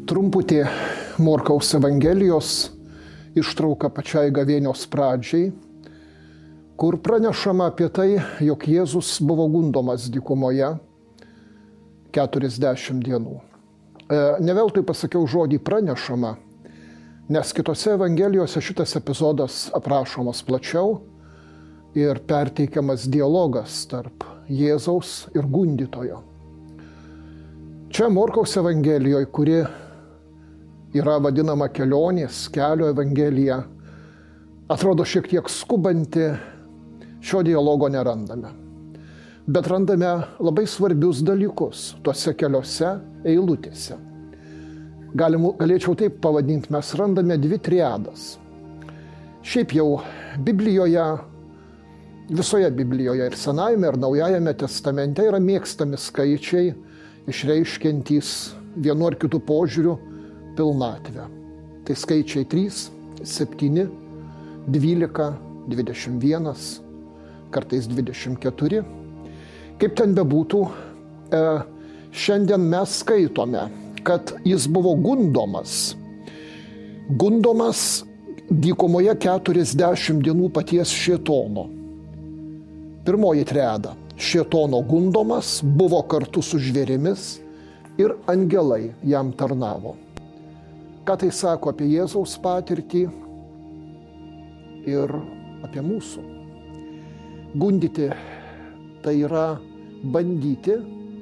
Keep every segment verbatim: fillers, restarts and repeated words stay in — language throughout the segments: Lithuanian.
Trumputė Morkaus Evangelijos ištrauka pačiai gavėnios pradžiai, kur pranešama apie tai, jog Jėzus buvo gundomas dykumoje keturiasdešimt dienų. Ne veltui pasakiau žodį pranešama, nes kitose Evangelijose šitas epizodas aprašomas plačiau ir perteikiamas dialogas tarp Jėzaus ir gundytojo. Čia Morkaus Evangelijoje, kuri yra vadinama kelionės, kelio Evangelija, atrodo šiek tiek skubanti, šio dialogo nerandame. Bet randame labai svarbius dalykus tuose keliose eilutėse. Galim, galėčiau taip pavadinti, mes randame dvi triadas. Šiaip jau Biblijoje, visoje Biblijoje ir Senajame ir Naujajame testamente yra mėgstami skaičiai, išreiškiantys vienu ar kitu požiūriu pilnatvę. Tai skaičiai trys, septyni, dvylika, dvidešimt vienas, kartais dvidešimt keturi. Kaip ten bebūtų, e, šiandien mes skaitome, kad jis buvo gundomas. Gundomas dykumoje keturiasdešimt dienų paties Šėtono. Pirmoji triada. Šėtono gundomas buvo kartu su žvėrimis ir angelai jam tarnavo. Ką tai sako apie Jėzaus patirtį ir apie mūsų? Gundyti tai yra bandyti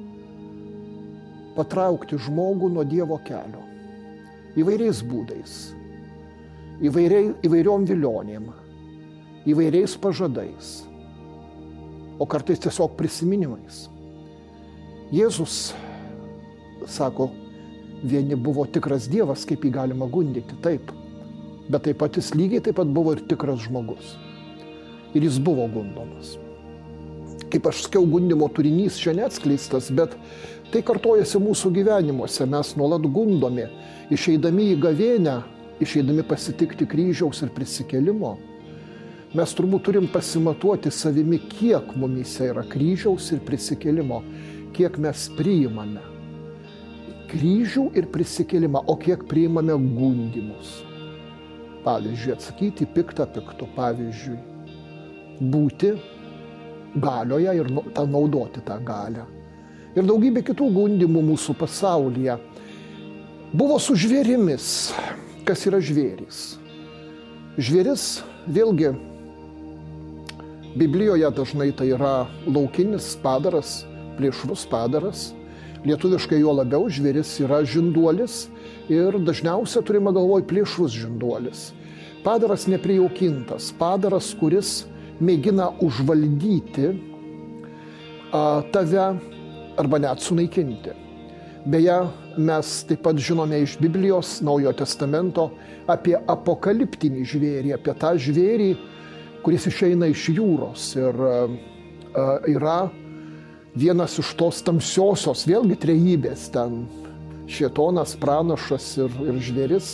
patraukti žmogų nuo Dievo kelio. Įvairiais būdais, įvairiai, įvairiom vilionėm, įvairiais pažadais, o kartais tiesiog prisiminimais. Jėzus sako, vieni buvo tikras Dievas, kaip jį galima gundyti, taip. Bet taip pat jis lygiai taip pat buvo ir tikras žmogus. Ir jis buvo gundomas. Kaip aš sakiau, gundimo turinys čia neatskleistas, bet tai kartojasi mūsų gyvenimuose. Mes nuolat gundomi, išeidami į gavėnią, išeidami pasitikti kryžiaus ir prisikėlimo. Mes turbūt turim pasimatuoti savimi, kiek mumyse yra kryžiaus ir prisikėlimo, kiek mes priimame kryžių ir prisikėlimą, o kiek priimame gundymus. Pavyzdžiui, atsakyti piktą piktu, pavyzdžiui, būti galioje ir tą naudoti tą galią. Ir daugybė kitų gundymų mūsų pasaulyje. Buvo su žvėrimis. Kas yra žvėris? Žvėris, vėlgi, Biblijoje dažnai tai yra laukinis padaras, plėšrus padaras. Lietuviškai jo labiau žvėris yra žinduolis ir dažniausiai turime galvoj plėšrus žinduolis. Padaras neprijaukintas, padaras, kuris mėgina užvaldyti a, tave arba net sunaikinti. Beje, mes taip pat žinome iš Biblijos, Naujojo testamento apie apokaliptinį žvėrį, apie tą žvėrį, kuris išeina iš jūros ir a, yra vienas iš tos tamsiosios, vėlgi trejybės, ten Šėtonas, pranašas ir, ir žvėris.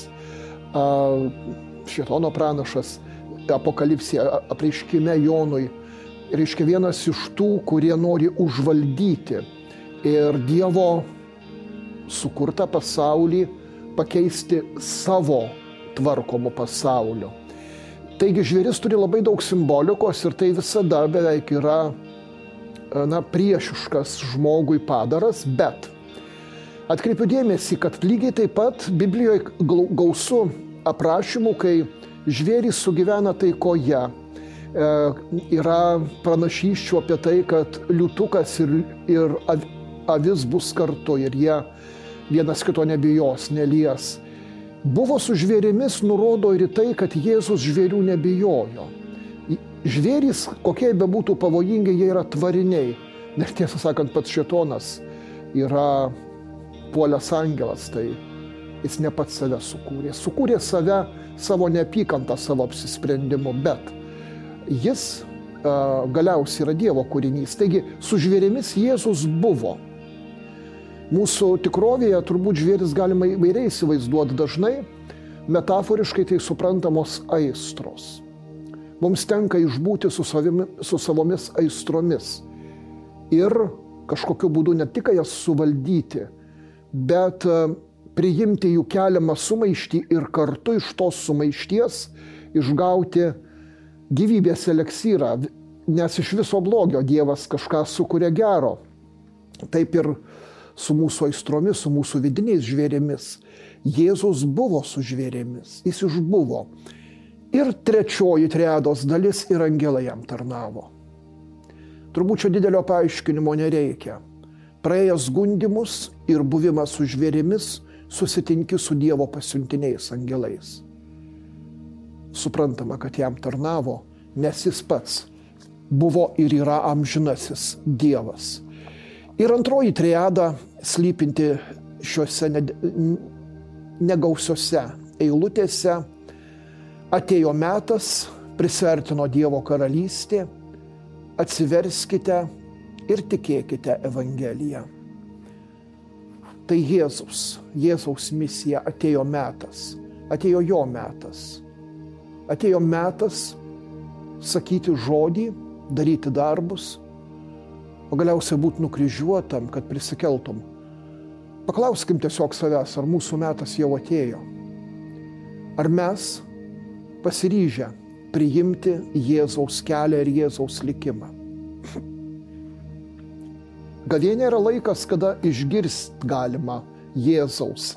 Šėtono pranašas apokalipsėje, apreiškime Jonui, reiškia vienas iš tų, kurie nori užvaldyti ir Dievo sukurtą pasaulį pakeisti savo tvarkomu pasauliu. Taigi žvėris turi labai daug simbolikos ir tai visada beveik yra na, priešiškas žmogui padaras, bet atkreipiu dėmesį, kad lygiai taip pat Biblijoje gausu aprašymų, kai žvėrys sugyvena taikoje. E, yra pranašysčių apie tai, kad liūtukas ir, ir avis bus kartu ir jie vienas kito nebijos, nelies. Buvo su žvėrimis nurodo ir į tai, kad Jėzus žvėrių nebijojo. Žvėrys, kokie bebūtų pavojingi, jie yra tvariniai. Ir tiesą sakant, pats Šėtonas yra puolęs angelas, tai jis ne pats save sukūrė. Sukūrė save savo neapykantą, savo apsisprendimu, bet jis uh, galiausiai yra Dievo kūrinys. Taigi, su žvėrimis Jėzus buvo. Mūsų tikrovėje turbūt žvėris galima įvairiai įsivaizduoti, dažnai metaforiškai tai suprantamos aistros. Mums tenka išbūti su, savimi, su savomis aistromis ir kažkokiu būdu ne tik jas suvaldyti, bet priimti jų keliamą sumaištį ir kartu iš tos sumaišties išgauti gyvybės eliksyrą, nes iš viso blogio Dievas kažką sukuria gero. Taip ir su mūsų aistromis, su mūsų vidiniais žvėrėmis. Jėzus buvo su žvėrėmis, jis išbuvo. Ir trečioji triados dalis ir angelai jam tarnavo. Turbūt čia didelio paaiškinimo nereikia. Praėjęs gundymus ir buvimas su žvėrėmis, susitinki su Dievo pasiuntiniais angelais. Suprantama, kad jam tarnavo, nes jis pats buvo ir yra amžinasis Dievas. Ir antroji triada, slypinti šiuose negausiose eilutėse, atėjo metas, prisiartino Dievo karalystė, atsiverskite ir tikėkite Evangeliją. Tai Jėzus, Jėzaus misija, atėjo metas, atėjo jo metas. Atėjo metas sakyti žodį, daryti darbus, o galiausiai būti nukryžiuotam, kad prisikeltum. Paklauskim tiesiog savęs, ar mūsų metas jau atėjo. Ar mes pasiryžę priimti Jėzaus kelią ir Jėzaus likimą. Gavėnia yra laikas, kada išgirst galima Jėzaus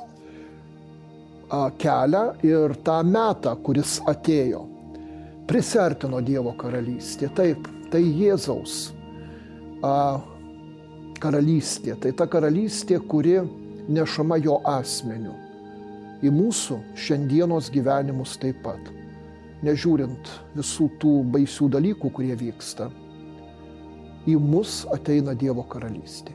kelią ir tą metą, kuris atėjo. Prisiartino Dievo karalystė. Taip, tai Jėzaus a, karalystė. Tai ta karalystė, kuri nešama jo asmeniu. Į mūsų šiandienos gyvenimus taip pat. Nežiūrint visų tų baisių dalykų, kurie vyksta. Į mus ateina Dievo karalystė.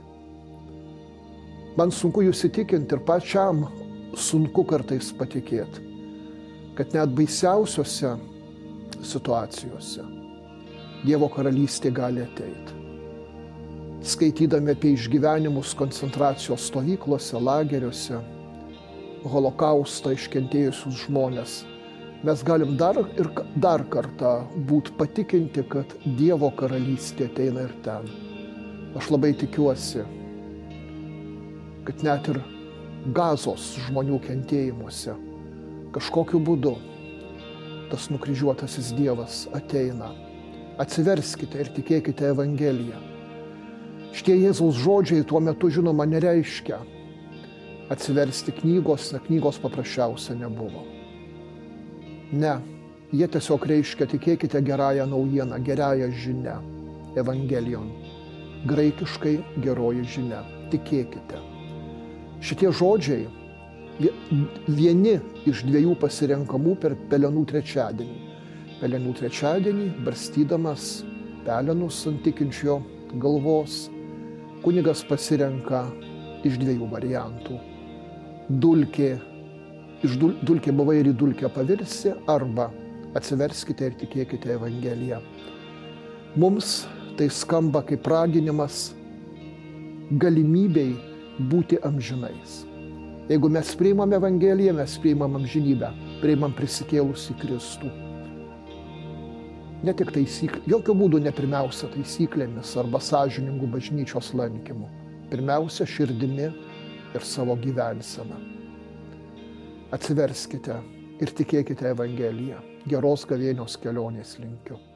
Man sunku jūs įtikinti ir pačiam sunku kartais patikėti, kad net baisiausiose situacijose Dievo karalystė gali ateiti. Skaitydami apie išgyvenimus koncentracijos stovyklose, lageriuose, holokaustą iškentėjusius žmonės, mes galim dar ir dar kartą būti patikinti, kad Dievo karalystė ateina ir ten. Aš labai tikiuosi, kad net ir Gazos žmonių kentėjimuose kažkokiu būdu tas nukryžiuotasis Dievas ateina. Atsiverskite ir tikėkite Evangeliją. Šitie Jėzaus žodžiai tuo metu, žinoma, nereiškia atsiversti knygos, na, knygos paprasčiausia nebuvo. Ne, jie tiesiog reiškia tikėkite gerąją naujieną, gerąją žinią, Evangelijon. Graikiškai geroji žinia, tikėkite. Šitie žodžiai vieni iš dviejų pasirenkamų per pelenų trečiadienį. Pelenų trečiadienį, barstydamas pelenus ant tikinčio galvos, kunigas pasirenka iš dviejų variantų. Dulkė, iš dul, dulkė buvai ir į dulkę pavirsi, arba atsiverskite ir tikėkite Evangeliją. Mums tai skamba kaip raginimas galimybei būti amžinais. Jeigu mes priimam Evangeliją, mes priimam amžinybę, priimam prisikėlusį Kristų. Ne tik taisyklė, jokių būdų ne pirmiausia taisyklėmis arba sąžiningų bažnyčios lankymu. Pirmiausia širdimi ir savo gyvenseną. Atsiverskite ir tikėkite Evangeliją. Geros gavėnios kelionės linkiu.